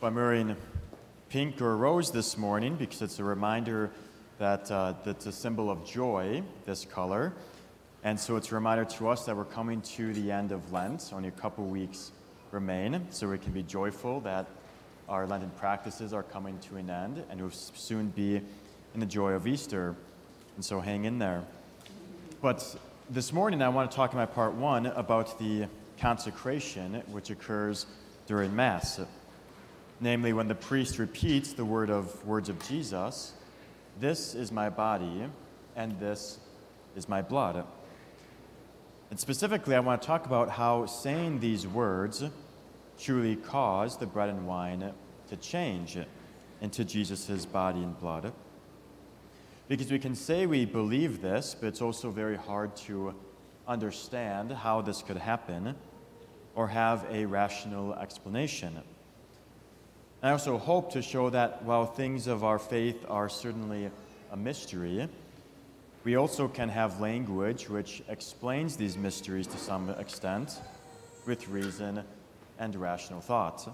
I'm wearing pink or rose this morning because it's a reminder that that's a symbol of joy, this color. And so it's a reminder to us that we're coming to the end of Lent. Only a couple weeks remain, so we can be joyful that our Lenten practices are coming to an end and we'll soon be in the joy of Easter. And so hang in there. But this morning I want to talk in my part one about the consecration which occurs during Mass. Namely, when the priest repeats the words of Jesus, "This is my body, and this is my blood." And specifically, I want to talk about how saying these words truly caused the bread and wine to change into Jesus' body and blood. Because we can say we believe this, but it's also very hard to understand how this could happen or have a rational explanation. I also hope to show that while things of our faith are certainly a mystery, we also can have language which explains these mysteries to some extent with reason and rational thought.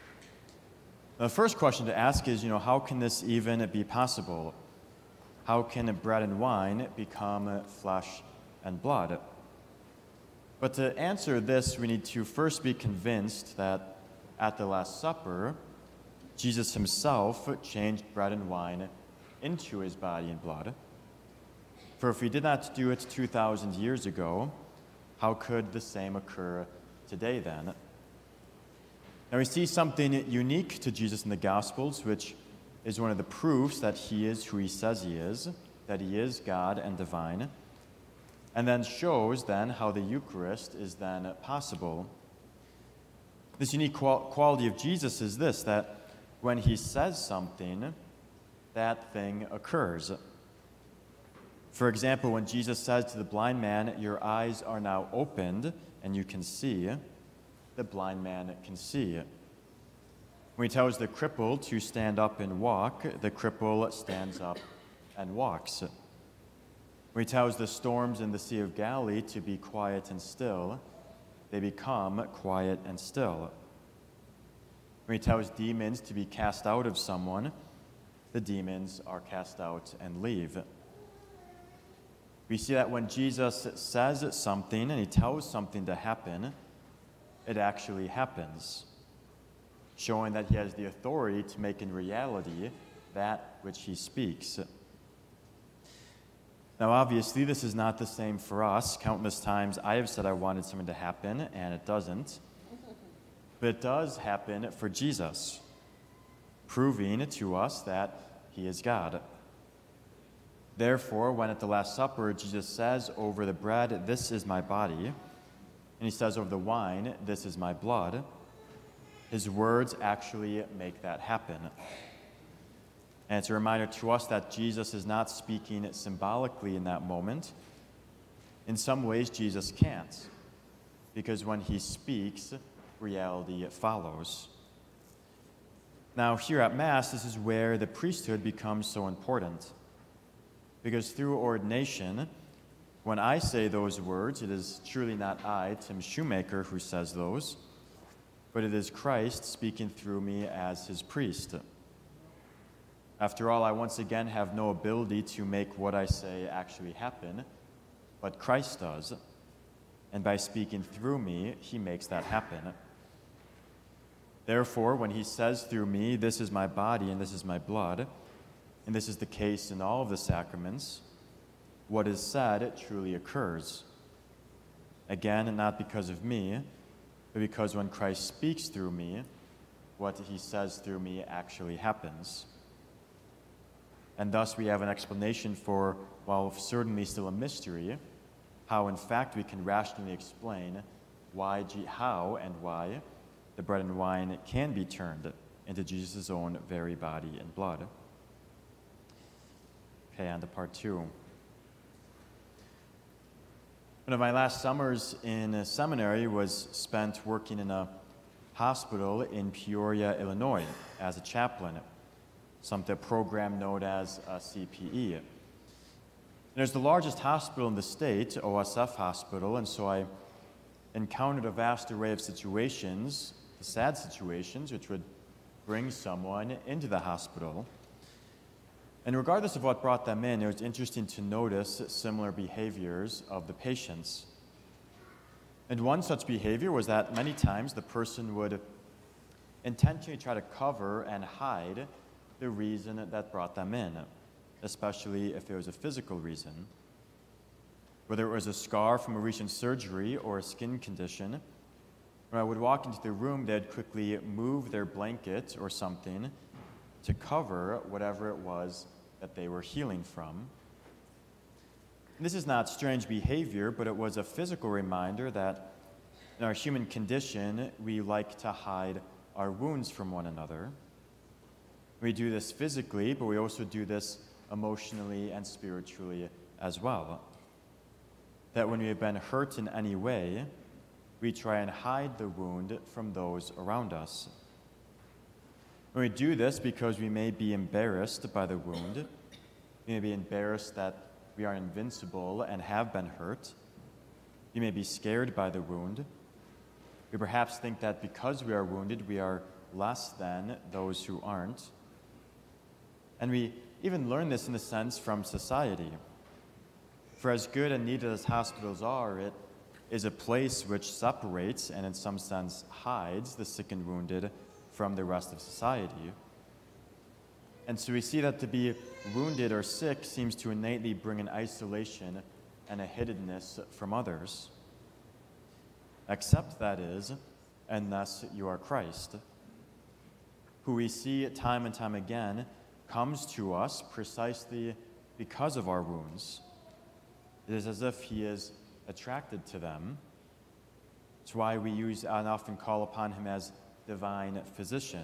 The first question to ask is, how can this even be possible? How can bread and wine become flesh and blood? But to answer this, we need to first be convinced that at the Last Supper, Jesus himself changed bread and wine into his body and blood. For if he did not do it 2,000 years ago, how could the same occur today then? Now we see something unique to Jesus in the Gospels, which is one of the proofs that he is who he says he is, that he is God and divine, and then shows then how the Eucharist is then possible. This unique quality of Jesus is this, that when he says something, that thing occurs. For example, when Jesus says to the blind man, "Your eyes are now opened and you can see," the blind man can see. When he tells the cripple to stand up and walk, the cripple stands up and walks. When he tells the storms in the Sea of Galilee to be quiet and still, they become quiet and still. When he tells demons to be cast out of someone, the demons are cast out and leave. We see that when Jesus says something and he tells something to happen, it actually happens, showing that he has the authority to make in reality that which he speaks. Now, obviously, this is not the same for us. Countless times I have said I wanted something to happen, and it doesn't. But it does happen for Jesus, proving to us that he is God. Therefore, when at the Last Supper Jesus says over the bread, "This is my body," and he says over the wine, "This is my blood," his words actually make that happen. And it's a reminder to us that Jesus is not speaking symbolically in that moment. In some ways, Jesus can't, because when he speaks, reality follows. Now, here at Mass, this is where the priesthood becomes so important. Because through ordination, when I say those words, it is truly not I, Tim Shoemaker, who says those, but it is Christ speaking through me as his priest. After all, I once again have no ability to make what I say actually happen, but Christ does. And by speaking through me, he makes that happen. Therefore, when he says through me, "This is my body and this is my blood," and this is the case in all of the sacraments, what is said truly occurs. Again, not because of me, but because when Christ speaks through me, what he says through me actually happens. And thus we have an explanation for, while certainly still a mystery, how in fact we can rationally explain how and why the bread and wine can be turned into Jesus' own very body and blood. Okay, on to part two. One of my last summers in seminary was spent working in a hospital in Peoria, Illinois, as a chaplain, a program known as CPE. And it's the largest hospital in the state, OSF hospital, and so I encountered a vast array of situations, sad situations, which would bring someone into the hospital. And regardless of what brought them in, it was interesting to notice similar behaviors of the patients. And one such behavior was that many times the person would intentionally try to cover and hide the reason that brought them in, especially if there was a physical reason. Whether it was a scar from a recent surgery or a skin condition, when I would walk into the room, they'd quickly move their blanket or something to cover whatever it was that they were healing from. And this is not strange behavior, but it was a physical reminder that in our human condition, we like to hide our wounds from one another. We do this physically, but we also do this emotionally and spiritually as well. That when we have been hurt in any way, we try and hide the wound from those around us. And we do this because we may be embarrassed by the wound. We may be embarrassed that we are invincible and have been hurt. We may be scared by the wound. We perhaps think that because we are wounded, we are less than those who aren't. And we even learn this in a sense from society. For as good and needed as hospitals are, it is a place which separates and in some sense hides the sick and wounded from the rest of society. And so we see that to be wounded or sick seems to innately bring an isolation and a hiddenness from others. Except, that is, unless you are Christ, who we see time and time again comes to us precisely because of our wounds. It is as if he is attracted to them. It's why we use and often call upon him as divine physician.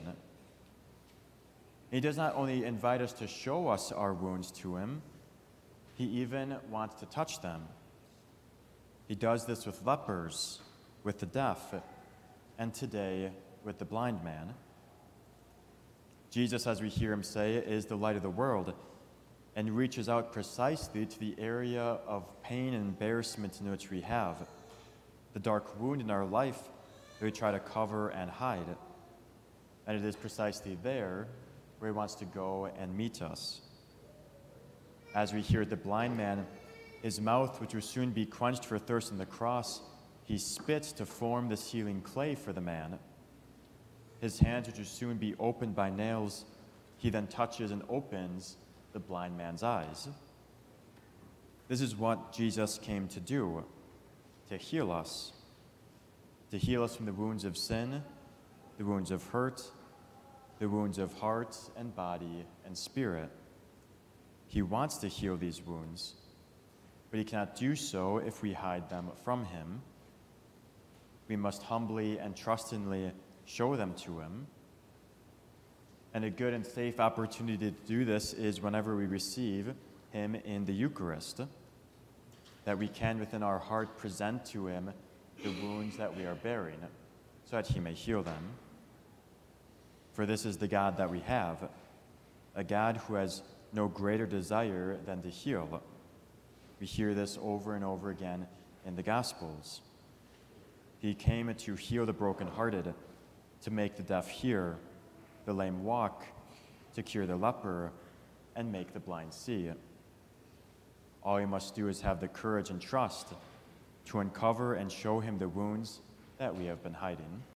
He does not only invite us to show us our wounds to him, he even wants to touch them. He does this with lepers, with the deaf, and today with the blind man. Jesus, as we hear him say, is the light of the world and reaches out precisely to the area of pain and embarrassment in which we have, the dark wound in our life that we try to cover and hide. And it is precisely there where he wants to go and meet us. As we hear the blind man, his mouth, which will soon be quenched for thirst on the cross, he spits to form this healing clay for the man. His hands, which will soon be opened by nails, he then touches and opens the blind man's eyes. This is what Jesus came to do, to heal us from the wounds of sin, the wounds of hurt, the wounds of heart and body and spirit. He wants to heal these wounds, but he cannot do so if we hide them from him. We must humbly and trustingly show them to him. And a good and safe opportunity to do this is whenever we receive him in the Eucharist, that we can within our heart present to him the wounds that we are bearing, so that he may heal them. For this is the God that we have, a God who has no greater desire than to heal. We hear this over and over again in the Gospels. He came to heal the brokenhearted, to make the deaf hear, the lame walk, to cure the leper, and make the blind see. All we must do is have the courage and trust to uncover and show him the wounds that we have been hiding.